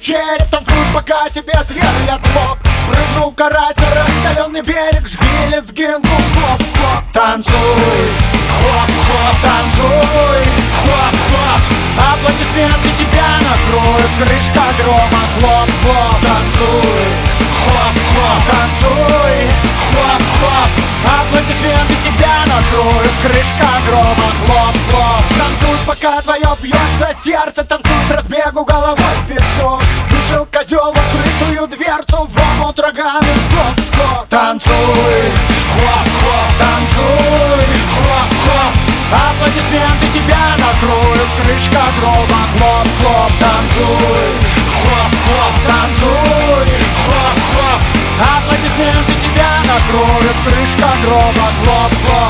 череп, танцуй, пока тебе сверлят лоб. Прыгнул карась на раскаленный берег, жги лезгинку, хлоп-хлоп. Танцуй, хлоп-хлоп, танцуй, хлоп-хлоп. Аплодисменты тебя накроют, крышка грома, хлоп-хлоп. Танцуй, хлоп-хлоп, танцуй, хлоп-хлоп. Аплодисменты тебя накроют, крышка грома, хлоп-хлоп. Танцуй, пока твое бьется сердце, танцуй с разбегу головой в песок. Вышел козел в открытую дверцу, в омут рогами скок-скок. Танцуй, хлоп-хлоп, танцуй, хлоп-хлоп. Аплодисменты тебя накроют, крышка грома, хлоп-хлоп. Танцуй, хлоп-хлоп, танцуй, хлоп-хлоп. Аплодисменты тебя накроют, крышка грома, хлоп-хлоп.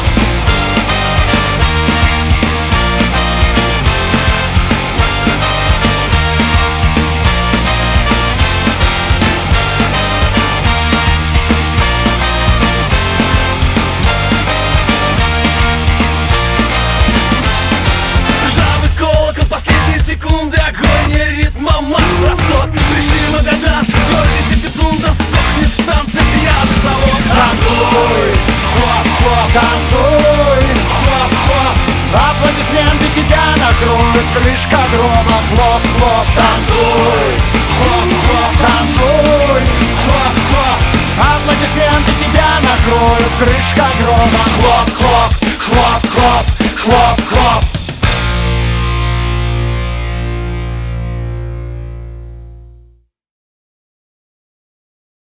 Секунды, агония ритма, марш-бросок. Пришли Магадан, дергайся, Пицунда, сдохнет в танце пьяный завод. Танцуй, хлоп-хлоп, танцуй, хлоп-хлоп. Аплодисменты тебя накроют, крышка грома, хлоп-хлоп. Танцуй, хлоп-хлоп, танцуй, хлоп-хлоп. Аплодисменты тебя накроют, крышка грома,